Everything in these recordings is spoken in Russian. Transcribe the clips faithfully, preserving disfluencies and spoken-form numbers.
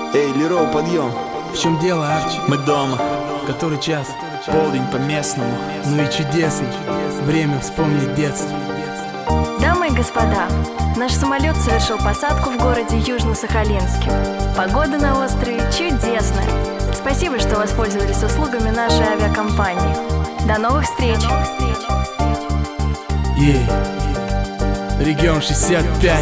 Эй, Лероу, подъем. В чем дело, Арчи? Мы дома. Который час? Полдень по местному. Ну и чудесный. Время вспомнить детство. Дамы и господа, наш самолет совершил посадку в городе Южно-Сахалинске. Погода на острове чудесная. Спасибо, что воспользовались услугами нашей авиакомпании. До новых встреч! Ей, регион шестьдесят пять.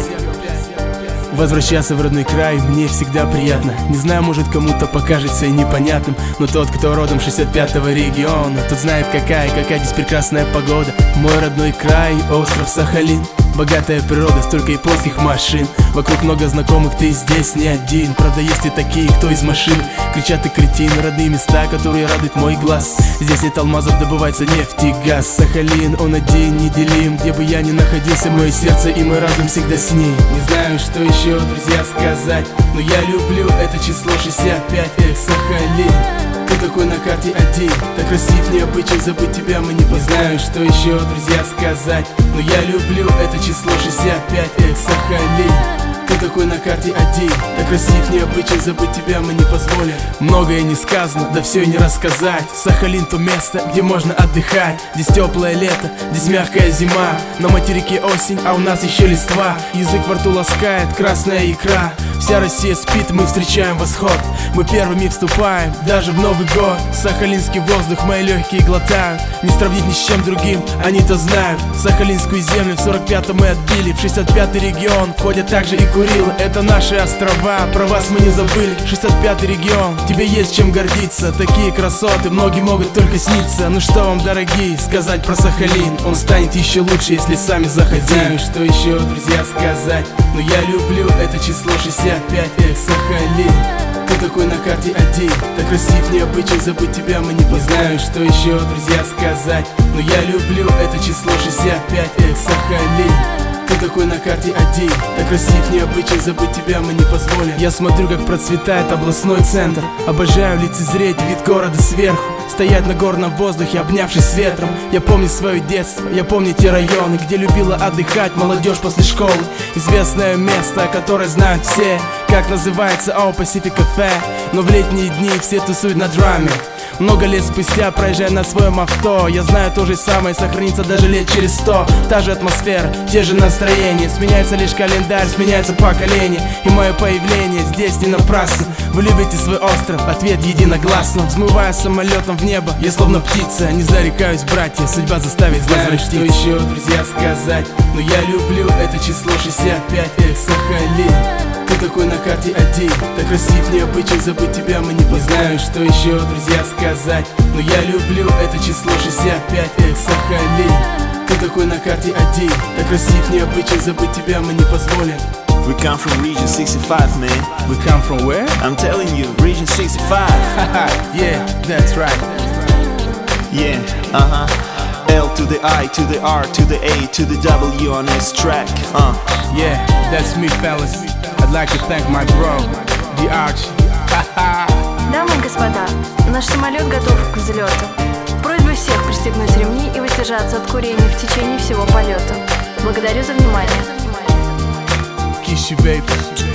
Возвращаться в родной край мне всегда приятно. Не знаю, может кому-то покажется и непонятным, но тот, кто родом шестьдесят пятого региона, тот знает, какая, какая здесь прекрасная погода. Мой родной край, остров Сахалин. Богатая природа, столько японских машин. Вокруг много знакомых, ты здесь не один. Правда, есть и такие, кто из машин. Кричат и кретины, родные места, которые радуют мой глаз. Здесь нет алмазов, добывается нефть и газ. Сахалин, он один, неделим. Где бы я ни находился, мое сердце и мой разум всегда с ней. Не знаю, что еще, друзья, сказать, но я люблю это число шестьдесят пять. Эх, Сахалин, ты такой на карте один. Так красив, необычен, забыть тебя мы не познали. Не знаю, что еще, друзья, сказать, но я люблю это число шестьдесят пять. Эх, Сахалин, ты такой на карте один. Так красив, необычен, забыть тебя мы не позволим. Многое не сказано, да все и не рассказать. Сахалин то место, где можно отдыхать. Здесь теплое лето, здесь мягкая зима. На материке осень, а у нас еще листва. Язык во рту ласкает красная икра. Вся Россия спит, мы встречаем восход. Мы первыми вступаем, даже в Новый год. Сахалинский воздух мои легкие глотают. Не сравнить ни с чем другим, они-то знают. Сахалинскую землю в сорок пятом мы отбили. В шестьдесят пятый регион входят также и Курилы. Это наши острова, про вас мы не забыли. шестьдесят пятый регион, тебе есть чем гордиться. Такие красоты многие могут только сниться. Ну что вам, дорогие, сказать про Сахалин? Он станет еще лучше, если сами захотим. Знаю, что еще, друзья, сказать, но я люблю это число шестьдесят пять. Эх, Сахалин, ты такой на карте один. Так красив, необычен, забыть тебя мы не познали. Не знаю, что еще, друзья, сказать, но я люблю это число шестьдесят пять. Эх, Сахалин, ты такой на карте один. Так красив, необычен, забыть тебя мы не позволим. Я смотрю, как процветает областной центр. Обожаю лицезреть вид города сверху. Стоять на горном воздухе, обнявшись с ветром. Я помню свое детство, я помню те районы, где любила отдыхать молодежь после школы. Известное место, которое знают все, как называется All Pacific Cafe. Но в летние дни все тусуют на драме. Много лет спустя, проезжая на своем авто, я знаю, то же самое сохранится даже лет через сто. Та же атмосфера, те же настроения. Сменяется лишь календарь, сменяется поколение. И мое появление здесь не напрасно. Вы любите свой остров, ответ единогласно. Взмывая самолетом в небо, я словно птица. Не зарекаюсь, братья, судьба заставит возвратиться. Знаю, что еще, друзья, сказать, но я люблю это число шестьдесят пять. Эх, Сахалин, ты такой на карте один. Так красив, необычен, забыть тебя мы не познали. Не знаю, что еще, друзья, сказать, но я люблю это число шестьдесят пять. Эх, Сахалин, ты такой на карте один. Так красив, необычен, забыть тебя мы не позволим. We come from region sixty-five, man. We come from where? I'm telling you, region sixty-five. Yeah, that's right. Yeah, uh-huh. L to the I, to the R, to the A, to the W on this track. Uh. Yeah, that's me, fellas. I'd like to thank my bro, the Arch. Дамы и господа, наш самолет готов к взлету. Просьба всех пристегнуть ремни и воздержаться от курения в течение всего полета. Благодарю за внимание. Kiss you, baby.